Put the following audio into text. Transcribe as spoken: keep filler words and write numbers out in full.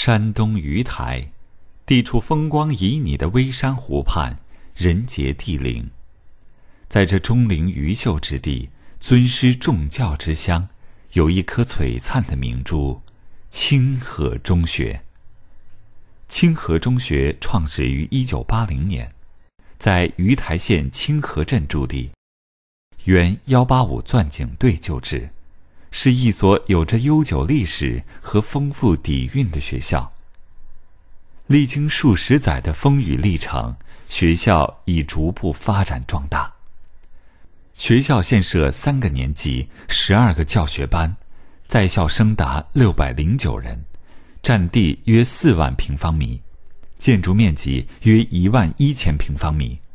山东鱼台，地处风光旖旎的微山湖畔，人杰地灵。在这钟灵榆秀之地，尊师重教之乡，有一颗璀璨的明珠——清河中学。清河中学创始于一九八零年，在鱼台县清河镇驻地，原一八五钻井队旧址，是一所有着悠久历史和丰富底蕴的学校。历经数十载的风雨历程，学校已逐步发展壮大。学校现设三个年级，十二个教学班，在校生达六百零九人，占地约四万平方米，建筑面积约一万一千平方米。